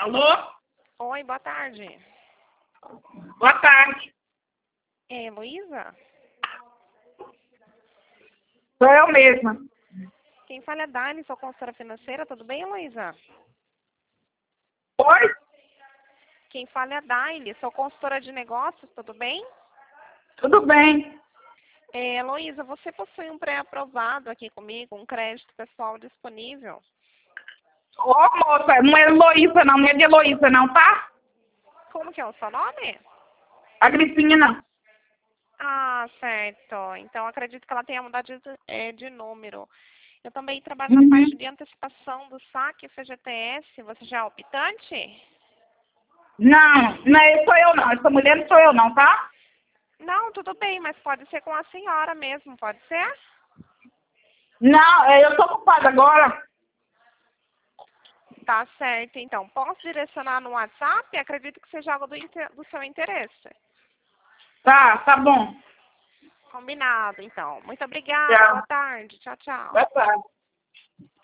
Alô? Oi, boa tarde. Boa tarde. É Heloísa? Sou eu mesma. Quem fala é Dani, sou consultora financeira, tudo bem, Heloísa? Oi? Quem fala é Dani, sou consultora de negócios, tudo bem? Tudo bem? Heloísa, você possui um pré-aprovado aqui comigo, um crédito pessoal disponível? Ô, moça, não é Heloísa não, não é de Heloísa não, tá? Como que é o seu nome? Agripina. Ah, certo. Então, acredito que ela tenha mudado de número. Eu também trabalho na Uhum. parte de antecipação do saque FGTS. Você já é optante? Não sou eu não. Essa mulher não sou eu não, tá? Não, tudo bem, mas pode ser com a senhora mesmo, pode ser? Não, eu tô ocupada agora. Tá certo, então. Posso direcionar no WhatsApp? Acredito que seja algo do seu interesse. Tá bom. Combinado, então. Muito obrigada. Boa Tchau. tarde. Tchau, tchau. Boa tarde.